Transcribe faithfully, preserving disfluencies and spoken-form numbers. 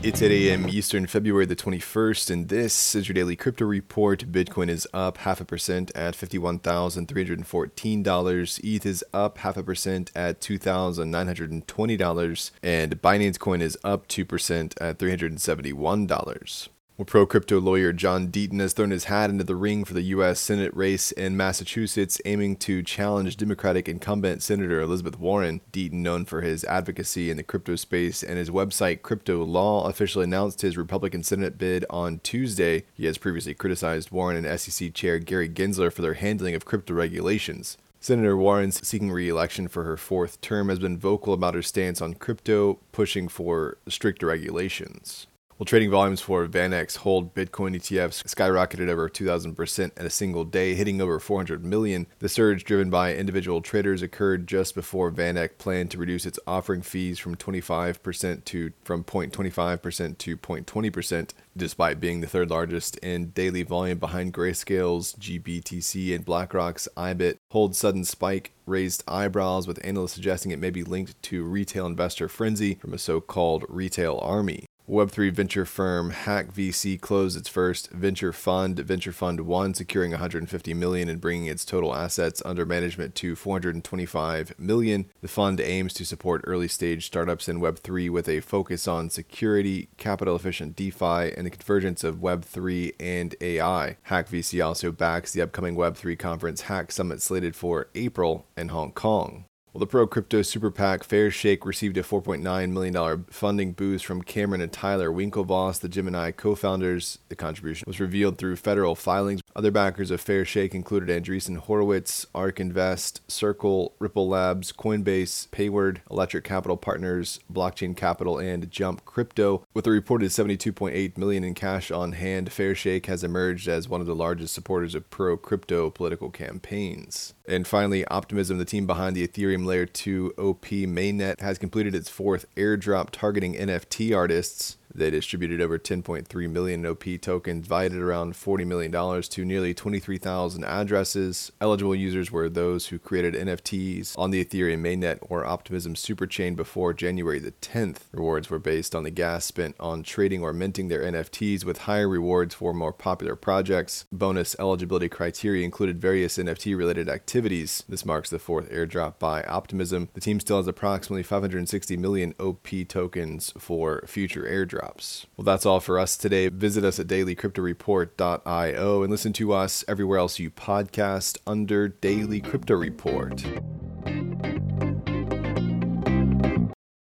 It's eight a.m. Eastern, February the twenty-first, and this is your daily crypto report. Bitcoin is up half a percent at fifty-one thousand three hundred fourteen dollars. E T H is up half a percent at two thousand nine hundred twenty dollars. And Binance Coin is up two percent at three hundred seventy-one dollars. Well, pro-crypto lawyer John Deaton has thrown his hat into the ring for the U S Senate race in Massachusetts, aiming to challenge Democratic incumbent Senator Elizabeth Warren. Deaton, known for his advocacy in the crypto space and his website Crypto Law, officially announced his Republican Senate bid on Tuesday. He has previously criticized Warren and S E C Chair Gary Gensler for their handling of crypto regulations. Senator Warren, seeking re-election for her fourth term, has been vocal about her stance on crypto, pushing for stricter regulations. Well, trading volumes for VanEck Hold Bitcoin E T Fs skyrocketed over two thousand percent in a single day, hitting over four hundred million. The surge, driven by individual traders, occurred just before VanEck planned to reduce its offering fees from twenty-five percent to from zero point two five percent to zero point two zero percent, despite being the third largest in daily volume behind Grayscale's G B T C and BlackRock's I B I T. Hold's sudden spike raised eyebrows, with analysts suggesting it may be linked to retail investor frenzy from a so-called retail army. Web three venture firm Hack V C closed its first venture fund, Venture Fund one, securing one hundred fifty million dollars and bringing its total assets under management to four hundred twenty-five million dollars. The fund aims to support early-stage startups in Web three with a focus on security, capital-efficient DeFi, and the convergence of Web three and A I. Hack V C also backs the upcoming Web three conference Hack Summit slated for April in Hong Kong. Well, the pro-crypto super PAC Fairshake received a four point nine million dollars funding boost from Cameron and Tyler Winklevoss, the Gemini co-founders. The contribution was revealed through federal filings. Other backers of Fairshake included Andreessen Horowitz, ARK Invest, Circle, Ripple Labs, Coinbase, Payward, Electric Capital Partners, Blockchain Capital, and Jump Crypto. With a reported seventy-two point eight million dollars in cash on hand, Fairshake has emerged as one of the largest supporters of pro-crypto political campaigns. And finally, Optimism, the team behind the Ethereum Layer two O P mainnet, has completed its fourth airdrop targeting N F T artists. They distributed over ten point three million O P tokens, valued at around forty million dollars, to nearly twenty-three thousand addresses. Eligible users were those who created N F Ts on the Ethereum mainnet or Optimism superchain before January the tenth. Rewards were based on the gas spent on trading or minting their N F Ts, with higher rewards for more popular projects. Bonus eligibility criteria included various N F T-related activities. This marks the fourth airdrop by Optimism. The team still has approximately five hundred sixty million O P tokens for future airdrops. Well, that's all for us today. Visit us at daily crypto report dot io and listen to us everywhere else you podcast under Daily Crypto Report.